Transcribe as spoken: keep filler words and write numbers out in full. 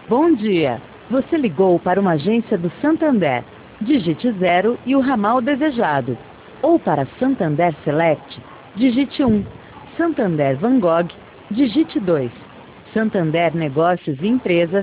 Bom dia. Você ligou para uma agência do Santander. Digite zero e o ramal desejado. Ou para Santander Select, digite um. Santander Van Gogh, digite dois. Santander Negócios e Empresas.